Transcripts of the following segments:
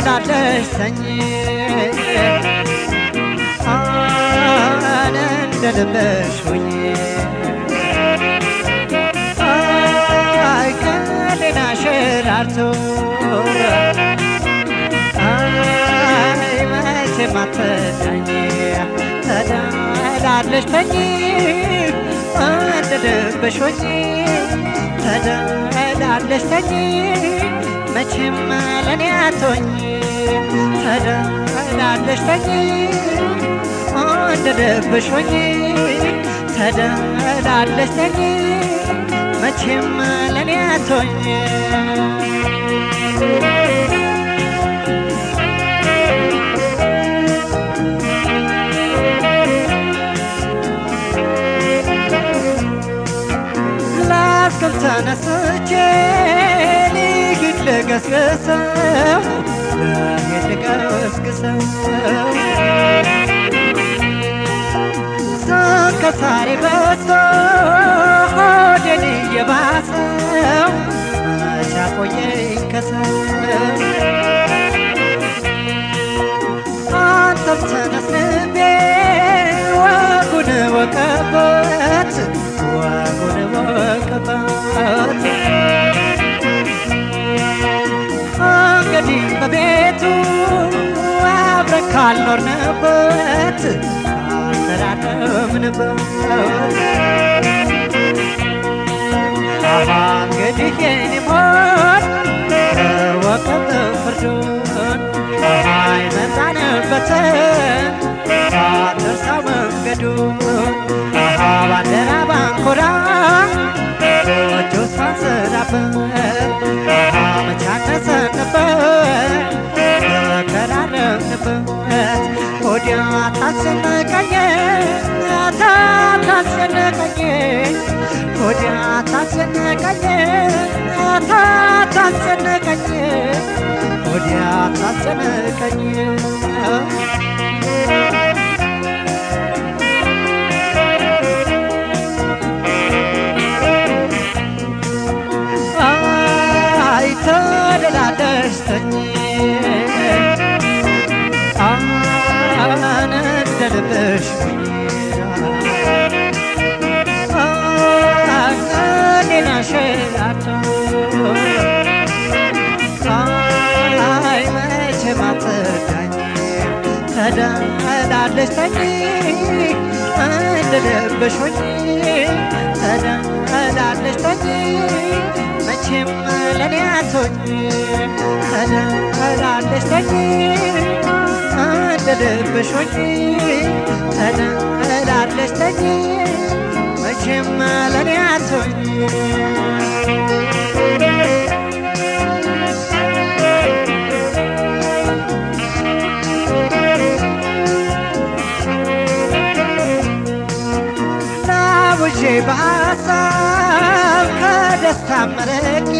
ታደላለሽተኝ እንደልብሽ ሁኚ ቀሌናሽ ራርቶ መቼም አትዳኝ ታደላለሽተኝ እንደልብሽ ሁኚ ታደላለሽተኝ መቼም ለኔ አትሆኚ ታደላለሽተኝ እንደልብሽ ሁኚ ታደላለሽተኝ መቼም ለኔ አትሆኚ ላስክል ተነስቼ ልሂድ ልገስግሰው ልሂድ ልገስግሰው ከሳሪ በዝቶ ሆዴን እየባሰው መች አቆየኝ ከሰው አንተም ተነስንቤ ወጉን ወቀበት ወጉን ወቀበት እንግዲህ በቤቱ አብረን ካልኖርንበት ተራደምንበት እንግዲህ የኔ ሞት ወቀት ፍርዱን አይመጣንበትን አትርሳው መንገዱን ባንዲራ ባንኮራ ጎጆ ሳንሰራበት መቻነሰንበት ተከራረምንበት ወዲያ ታስጨነቀኝ ታስጨነቀኝ ወዲያ ታስጨነቀኝ ታስጨነቀኝ ወዲያ ታስጨነቀኝ አይ ተደላለሽተኝ እንደልብሽ ቀሌናሽ ራርቶ መቼም አትዳኝ ታደላለሽተኝ እንደልብሽ ሁኚ ታደላለሽተኝ መቼም ለኔ አትሆኚ ታደላለሽተኝ እንደልብሽ ሁኚ ታደላለሽተኝ መቼም ለኔ አትሆኚ ናውዤ በሀሳብ ከደስታ መርቄ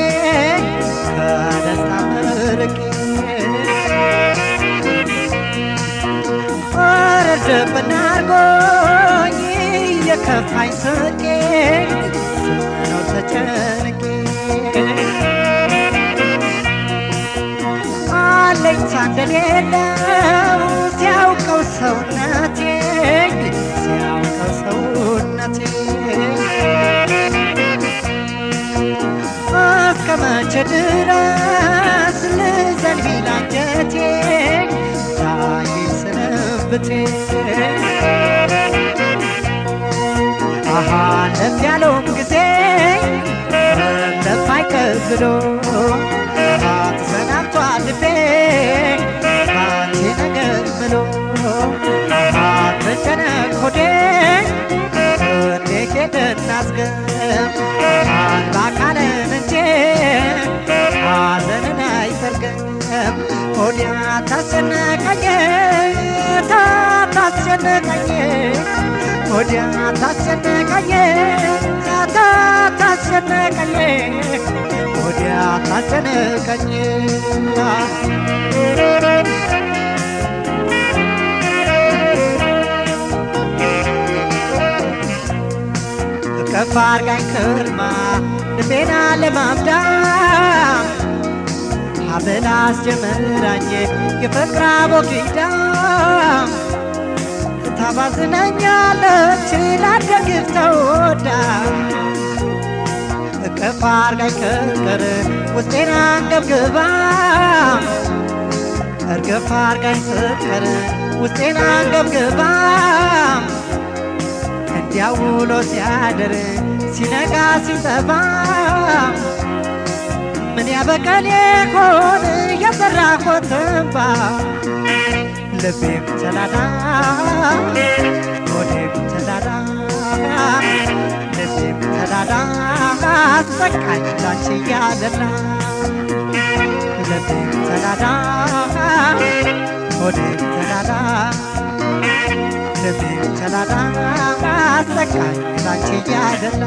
ወረደብን አርጎኝ የከፋኝ ስቄ ነው ተጨንቄ አለኝታ እንደሌለው ሲያውቀው ሰውነቴ እስከ መቼ ድረስ ልዘን ቢላንጀቴ ዳይል ስንብቴ አለፍ ያለውም ጊዜ አለፍ አይቀብሎ ተሰናብቷል ልቤ ባንቺ ነገር ብሎ አትጨነቅ ሆዴ እንዴት እናስገም አንባካለን እንጂ ሐዘንን አይሰርገም ሆዴ ታስጨነቀኝ ታስጨነቀኝ ሆዴ ታስጨነቀኝ ታስጨነቀኝ ሆዴ ታስጨነቀኝ ከፍ አርጋኝ ክርማ ልቤና ለማምዳም አበላስ ጀመራኝ የፍቅር አቦጊዳ ታባዝነኛለች ላደግፍ ተወዳ እቅፍ አርጋኝ ከቀረ ውስጤን አንገብግባ እርግፍ አርጋኝ ስትቀር ውስጤን አንገብግባ እንዲያው ውሎ ሲያድር ሲነጋ ሲጠባ ምን ያበቃል ይሆን የዘራሁት እንባ ልቤም ተላላ ሆዴም ተላላ ልቤም ተላላ አሰቃኝ ላንቺ ያደላ ልቤም ተላላ ሆዴም ተላላ ልቤም ተላላ አሰቃኝ ላንቺ ያደላ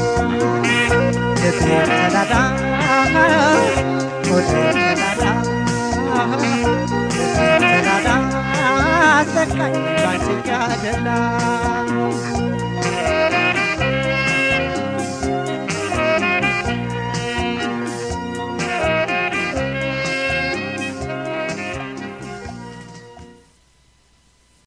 ልቤም ተላላ ሆዴም ተላላ ልቤም ተላላ አሰቃኝ ላንቺ ያደላ